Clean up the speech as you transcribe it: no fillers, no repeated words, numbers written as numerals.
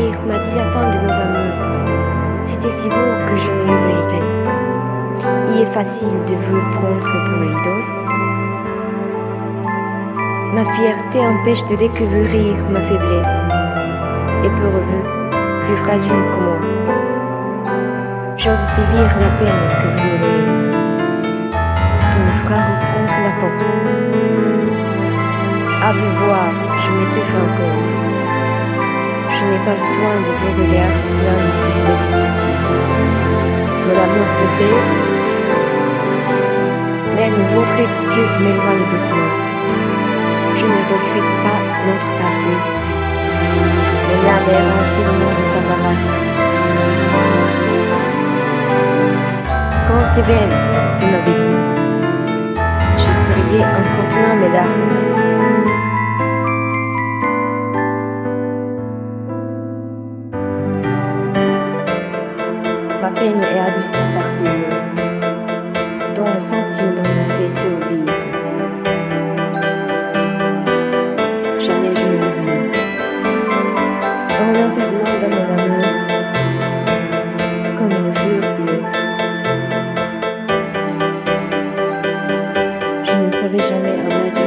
sourire m'a dit la fin de nos amours. C'était si beau que je ne l'oublierai. Il est facile de vous prendre pour idole. Ma fierté empêche de découvrir ma faiblesse. Et pour vous, plus fragile que moi, j'ose subir la peine que vous me donnez, ce qui me fera reprendre la force. À vous voir, je m'étouffe encore. Je n'ai pas besoin de vos regards pleins de tristesse. Mon amour vous pèse. Même votre excuse m'éloigne doucement. Je ne regrette pas notre passé. Mais l'âme errante, c'est le monde s'embarrasse. Quand t'es belle, vous m'avez dit, je souriais en contenant mes larmes. Ma peine est adoucie par ces mots, dont le sentiment me fait survivre. Jamais je ne l'oublie. En l'enfermant dans mon amour, comme une fleur bleue. Je ne savais jamais un adieu